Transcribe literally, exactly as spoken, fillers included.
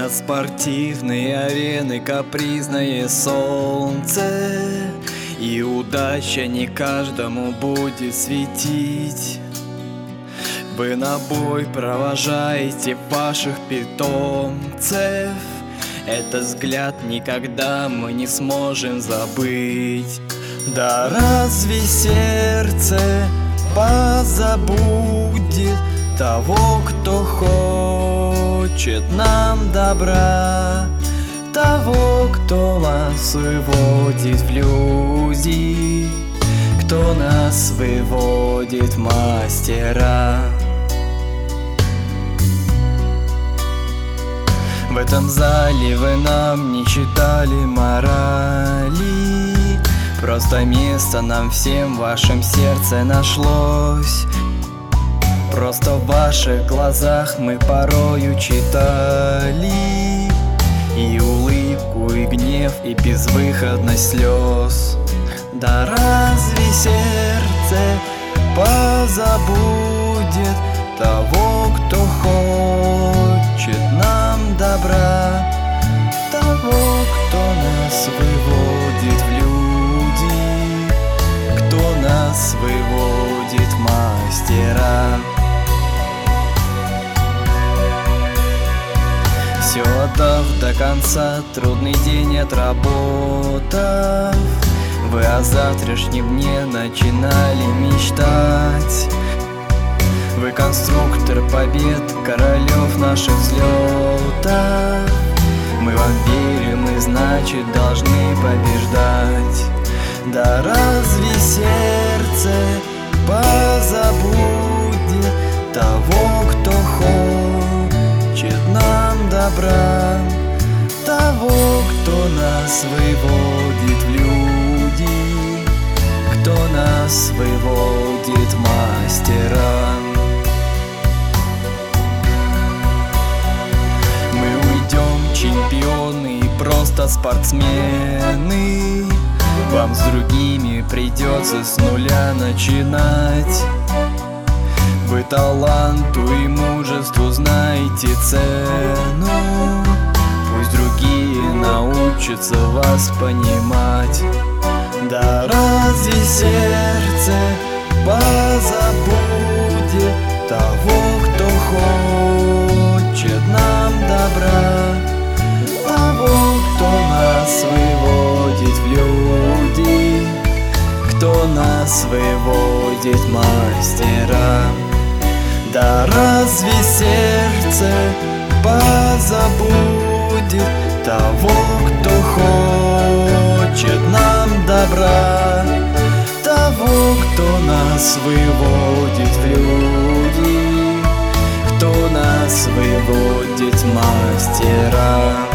Над спортивной ареной капризное солнце, и удача не каждому будет светить. Вы на бой провожаете ваших питомцев, этот взгляд никогда мы не сможем забыть. Да разве сердце позабудет того, кто хочет нам добра, того, кто нас выводит в люди, кто нас выводит в мастера. В этом зале вы нам не читали морали, просто место нам всем в вашем сердце нашлось. Просто в ваших глазах мы порою читали и улыбку, и гнев, и безвыходность слез. Да разве сердце позабудет того, кто хочет нам добра, того, кто нас выводит в люди, кто нас выводит в мастера. Все отдав до конца, трудный день отработав, вы о завтрашнем дне начинали мечтать. Вы конструктор побед, королев наших взлетов. Мы вам верим и значит должны побеждать. Да разве сердце позабудет того, кто хочет нам добра, того, кто нас выводит в люди, кто нас выводит в мастера. Мы уйдем чемпионы и просто спортсмены, вам с другими придется с нуля начинать. Вы таланту и мужеству знаете цену, пусть другие научатся вас понимать. Да разве сердце позабудет того, кто хочет нам добра, того, кто нас выводит в люди, кто нас выводит в мастера. Да разве сердце позабудет того, кто хочет нам добра, того, кто нас выводит в люди, кто нас выводит в мастера.